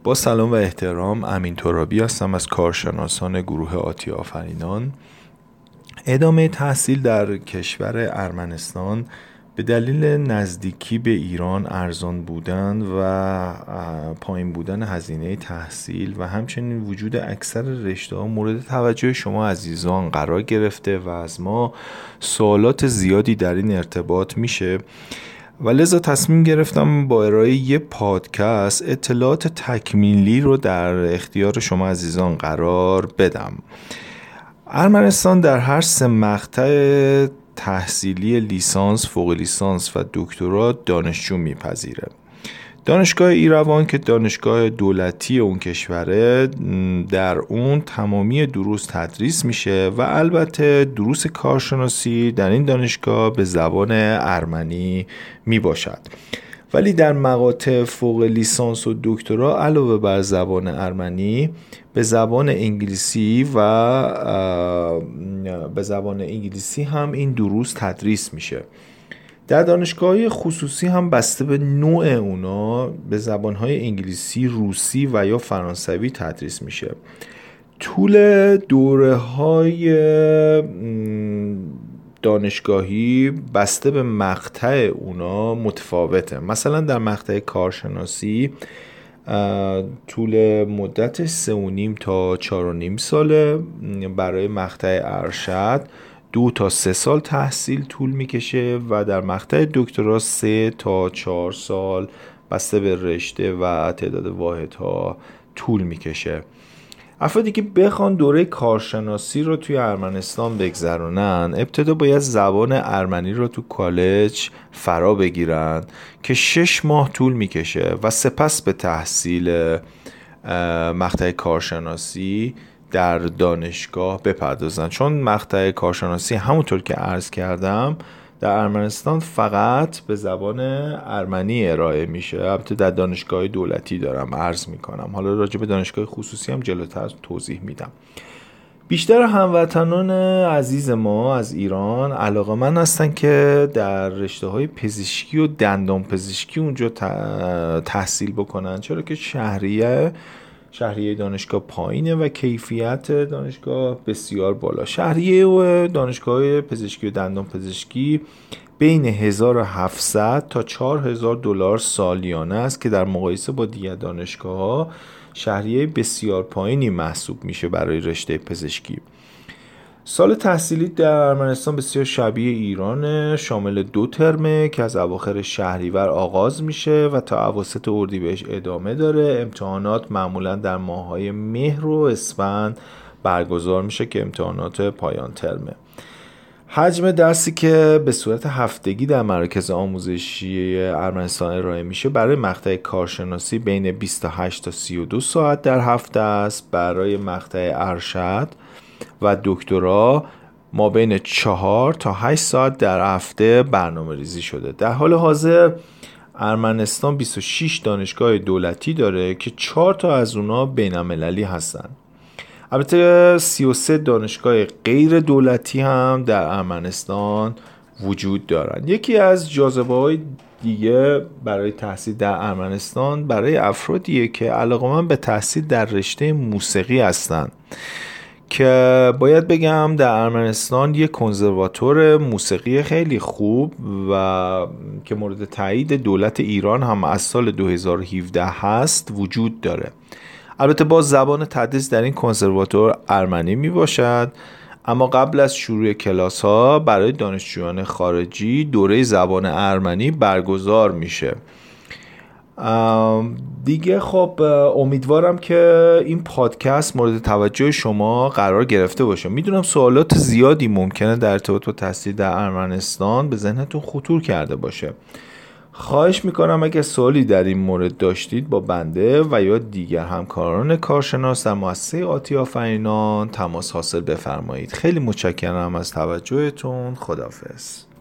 با سلام و احترام، امین ترابی هستم از کارشناسان گروه آتی آفرینان. ادامه تحصیل در کشور ارمنستان به دلیل نزدیکی به ایران، ارزان بودن و پایین بودن هزینه تحصیل و همچنین وجود اکثر رشته‌ها مورد توجه شما عزیزان قرار گرفته و از ما سوالات زیادی در این ارتباط میشه و لذا تصمیم گرفتم با ارائه یه پادکست اطلاعات تکمیلی رو در اختیار شما عزیزان قرار بدم. ارمنستان در هر 3 مقطع تحصیلی لیسانس، فوق لیسانس و دکترا دانشجو میپذیره. دانشگاه ایروان که دانشگاه دولتی اون کشوره، در اون تمامی دروس تدریس میشه و البته دروس کارشناسی در این دانشگاه به زبان ارمنی میباشد. ولی در مقاطع فوق لیسانس و دکترا علاوه بر زبان ارمنی به زبان انگلیسی هم این دروس تدریس میشه. در دانشگاه‌های خصوصی هم بسته به نوع اونا به زبان‌های انگلیسی، روسی و یا فرانسوی تدریس میشه. طول دوره‌های دانشگاهی بسته به مقطع اونا متفاوته. مثلا در مقطع کارشناسی طول مدت 3.5 تا 4.5 ساله. برای مقطع ارشد 2 تا 3 سال تحصیل طول میکشه و در مقطع دکترا 3 تا 4 سال بسته به رشته و تعداد واحدها طول میکشه. افرادی که بخوان دوره کارشناسی رو توی ارمنستان بگذرونن، ابتدا باید زبان ارمنی رو تو کالج فرا بگیرن که 6 ماه طول میکشه و سپس به تحصیل مقطع کارشناسی در دانشگاه بپردازن. چون مقطع کارشناسی همونطور که عرض کردم در ارمنستان فقط به زبان ارمنی ارائه میشه. البته در دانشگاه دولتی دارم عرض میکنم، حالا راجع به دانشگاه خصوصی هم جلوتر توضیح میدم. بیشتر هموطنان عزیز ما از ایران علاقه‌مند هستن که در رشته‌های پزشکی و دندان پزشکی اونجا تحصیل بکنن، چرا که شهریه دانشگاه پایینه و کیفیت دانشگاه بسیار بالا. شهریه و دانشگاه پزشکی و دندان پزشکی بین 1700 تا 4000 دلار سالیانه است که در مقایسه با دیگر دانشگاه‌ها شهریه بسیار پایینی محسوب میشه برای رشته پزشکی. سال تحصیلی در ارمنستان بسیار شبیه ایرانه، شامل 2 ترمه که از اواخر شهریور آغاز میشه و تا اواسط اردیبهشت ادامه داره. امتحانات معمولا در ماه‌های مهر و اسفند برگزار میشه که امتحانات پایان ترمه. حجم درسی که به صورت هفتگی در مراکز آموزشی ارمنستان ارائه میشه برای مقطع کارشناسی بین 28 تا 32 ساعت در هفته است. برای مقطع ارشد و دکترا ما بین 4 تا 8 ساعت در هفته برنامه ریزی شده. در حال حاضر ارمنستان 26 دانشگاه دولتی داره که 4 تا از اونا بین‌المللی هستن. البته 33 دانشگاه غیر دولتی هم در ارمنستان وجود دارن. یکی از جاذبه‌های دیگه برای تحصیل در ارمنستان برای افرادیه که علاقه‌مند به تحصیل در رشته موسیقی هستن، که باید بگم در ارمنستان یک کنسرواتور موسیقی خیلی خوب و که مورد تایید دولت ایران هم از سال 2017 هست وجود داره. البته باز زبان تدریس در این کنسرواتور ارمنی می باشد، اما قبل از شروع کلاس ها برای دانشجویان خارجی دوره زبان ارمنی برگزار میشه. دیگه خب امیدوارم که این پادکست مورد توجه شما قرار گرفته باشه. میدونم سوالات زیادی ممکنه در ارتباط با تحصیل در ارمنستان به ذهنتون خطور کرده باشه. خواهش میکنم اگه سوالی در این مورد داشتید با بنده و یا دیگر همکاران کارشناس در مؤسسه آتی آفرینان تماس حاصل بفرمایید. خیلی متشکرم از توجهتون. خداحافظ.